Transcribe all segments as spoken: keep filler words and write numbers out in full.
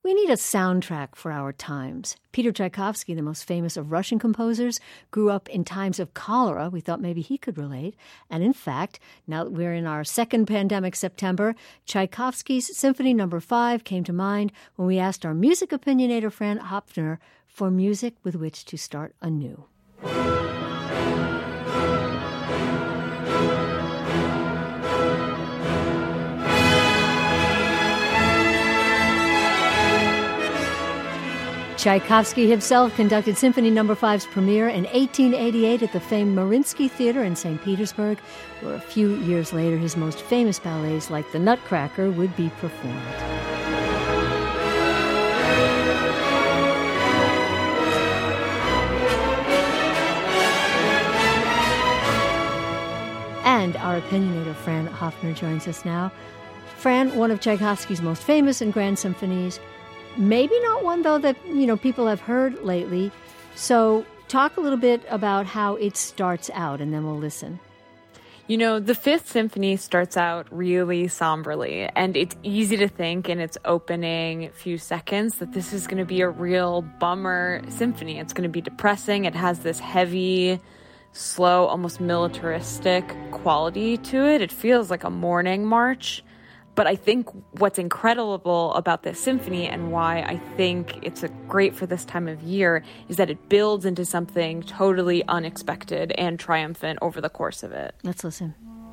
We need a soundtrack for our times. Peter Tchaikovsky, the most famous of Russian composers, grew up in times of cholera. We thought maybe he could relate. And in fact, now that we're in our second pandemic September, Tchaikovsky's Symphony Number Five came to mind when we asked our music opinionator Fran Hopfner for music with which to start anew. Tchaikovsky himself conducted Symphony Number Five's premiere in eighteen eighty-eight at the famed Mariinsky Theater in Saint Petersburg, where a few years later his most famous ballets like The Nutcracker would be performed. And our opinionator, Fran Hopfner, joins us now. Fran, one of Tchaikovsky's most famous and grand symphonies, maybe not one, though, that, you know, people have heard lately. So talk a little bit about how it starts out, and then we'll listen. You know, the Fifth Symphony starts out really somberly, and it's easy to think in its opening few seconds that this is going to be a real bummer symphony. It's going to be depressing. It has this heavy, slow, almost militaristic quality to it. It feels like a mourning march. But I think what's incredible about this symphony and why I think it's a great for this time of year is that it builds into something totally unexpected and triumphant over the course of it. Let's listen.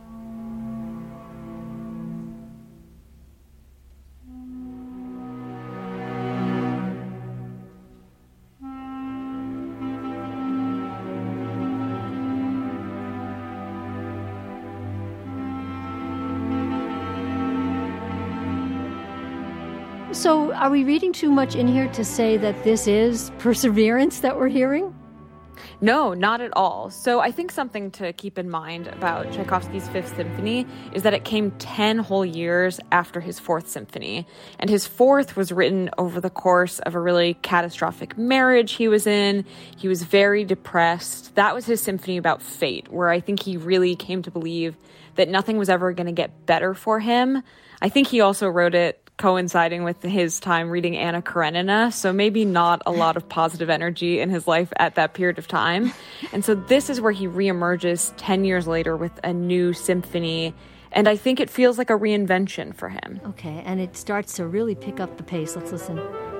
So are we reading too much in here to say that this is perseverance that we're hearing? No, not at all. So I think something to keep in mind about Tchaikovsky's Fifth Symphony is that it came ten whole years after his Fourth Symphony. And his fourth was written over the course of a really catastrophic marriage he was in. He was very depressed. That was his symphony about fate, where I think he really came to believe that nothing was ever going to get better for him. I think he also wrote it coinciding with his time reading Anna Karenina, so maybe not a lot of positive energy in his life at that period of time. And so this is where he reemerges ten years later with a new symphony, and I think it feels like a reinvention for him. Okay, and it starts to really pick up the pace. Let's listen.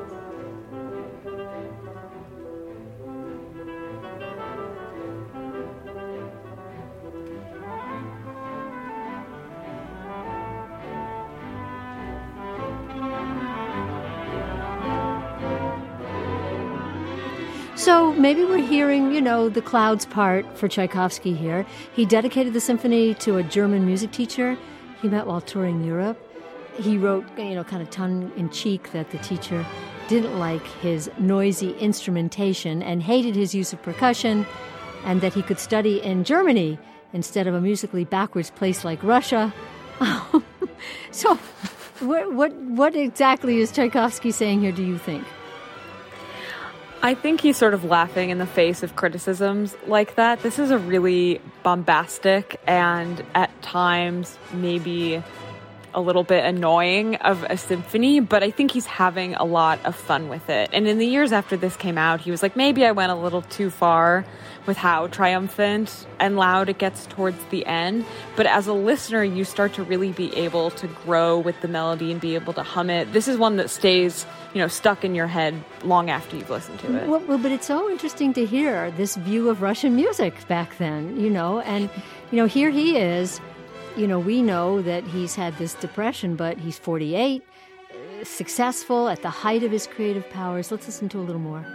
So maybe we're hearing, you know, the clouds part for Tchaikovsky here. He dedicated the symphony to a German music teacher he met while touring Europe. He wrote, you know, kind of tongue-in-cheek that the teacher didn't like his noisy instrumentation and hated his use of percussion, and that he could study in Germany instead of a musically backwards place like Russia. So what, what, what exactly is Tchaikovsky saying here, do you think? I think he's sort of laughing in the face of criticisms like that. This is a really bombastic and at times maybe a little bit annoying of a symphony, but I think he's having a lot of fun with it. And in the years after this came out, he was like, maybe I went a little too far with how triumphant and loud it gets towards the end. But as a listener, you start to really be able to grow with the melody and be able to hum it. This is one that stays, you know, stuck in your head long after you've listened to it. Well, well, but it's so interesting to hear this view of Russian music back then, you know, and, you know, here he is. You know, we know that he's had this depression, but he's forty-eight, uh, successful at the height of his creative powers. Let's listen to a little more.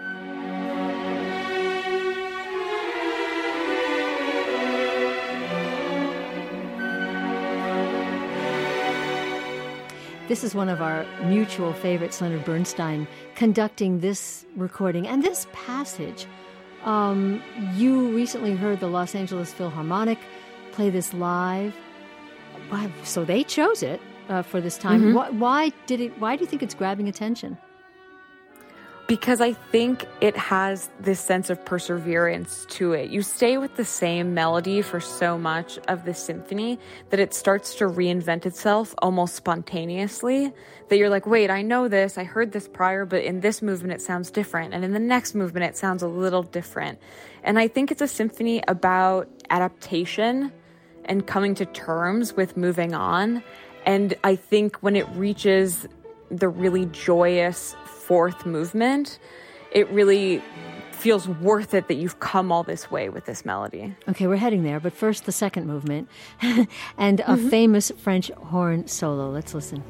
This is one of our mutual favorites, Leonard Bernstein, conducting this recording and this passage. Um, you recently heard the Los Angeles Philharmonic play this live. So they chose it uh, for this time. Mm-hmm. Why, why did it? Why do you think it's grabbing attention? Because I think it has this sense of perseverance to it. You stay with the same melody for so much of the symphony that it starts to reinvent itself almost spontaneously. That you're like, wait, I know this, I heard this prior, but in this movement it sounds different. And in the next movement it sounds a little different. And I think it's a symphony about adaptation and coming to terms with moving on. And I think when it reaches the really joyous fourth movement, it really feels worth it that you've come all this way with this melody. Okay, we're heading there, but first the second movement and a Mm-hmm. famous French horn solo. Let's listen.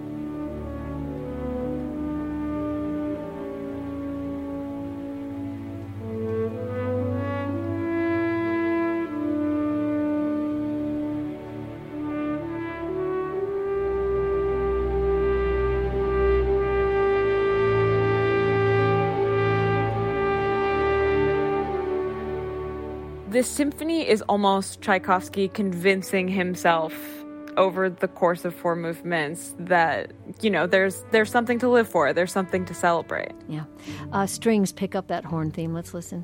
This symphony is almost Tchaikovsky convincing himself over the course of four movements that, you know, there's there's something to live for, there's something to celebrate. Yeah. Uh, strings pick up that horn theme. Let's listen.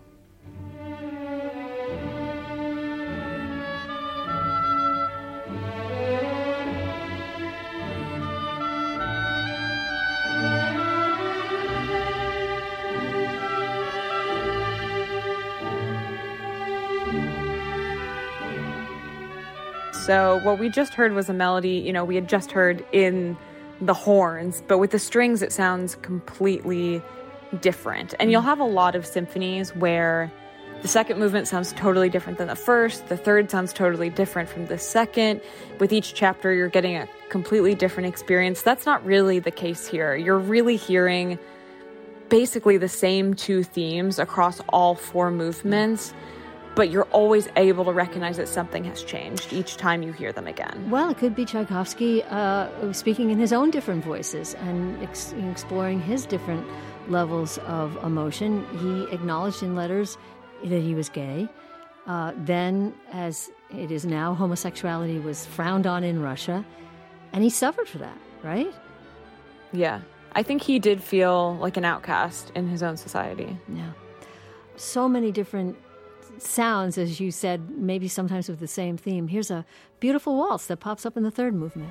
So what we just heard was a melody, you know, we had just heard in the horns, but with the strings it sounds completely different. And you'll have a lot of symphonies where the second movement sounds totally different than the first, the third sounds totally different from the second. With each chapter you're getting a completely different experience. That's not really the case here. You're really hearing basically the same two themes across all four movements, but you're always able to recognize that something has changed each time you hear them again. Well, it could be Tchaikovsky uh, speaking in his own different voices and ex- exploring his different levels of emotion. He acknowledged in letters that he was gay. Uh, then, as it is now, homosexuality was frowned on in Russia, and he suffered for that, right? Yeah. I think he did feel like an outcast in his own society. Yeah. So many different sounds, as you said, maybe sometimes with the same theme. Here's a beautiful waltz that pops up in the third movement.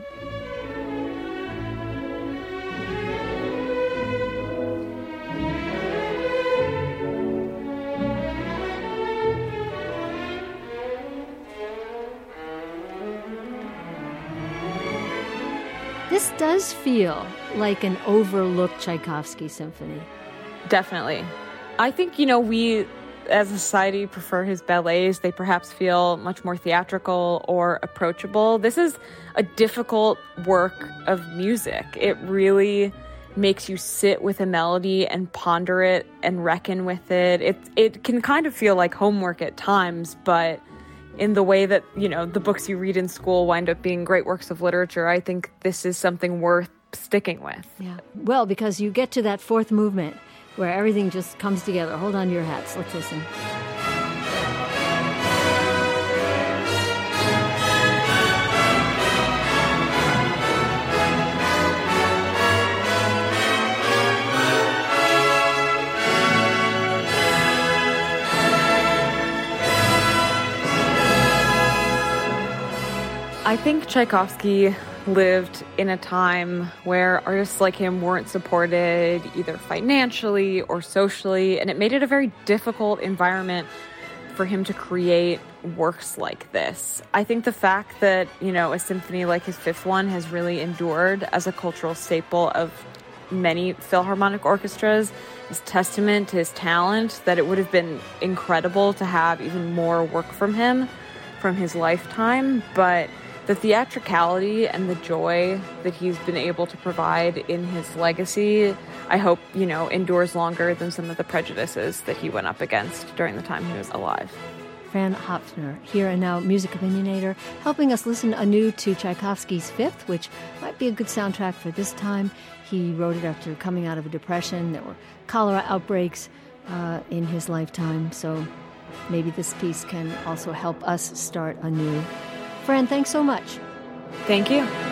This does feel like an overlooked Tchaikovsky symphony. Definitely. I think, you know, we as a society prefer his ballets. They perhaps feel much more theatrical or approachable. This is a difficult work of music. It really makes you sit with a melody and ponder it and reckon with it. It it can kind of feel like homework at times, but in the way that, you know, the books you read in school wind up being great works of literature, I think this is something worth sticking with. Yeah. Well, because you get to that fourth movement where everything just comes together. Hold on to your hats. Let's listen. I think Tchaikovsky lived in a time where artists like him weren't supported either financially or socially, and it made it a very difficult environment for him to create works like this. I think the fact that, you know, a symphony like his fifth one has really endured as a cultural staple of many Philharmonic orchestras is testament to his talent, that it would have been incredible to have even more work from him from his lifetime, but the theatricality and the joy that he's been able to provide in his legacy, I hope, you know, endures longer than some of the prejudices that he went up against during the time he was alive. Fran Hopfner, here and now music opinionator, helping us listen anew to Tchaikovsky's Fifth, which might be a good soundtrack for this time. He wrote it after coming out of a depression. There were cholera outbreaks uh, in his lifetime, so maybe this piece can also help us start anew. Fran, thanks so much. Thank you.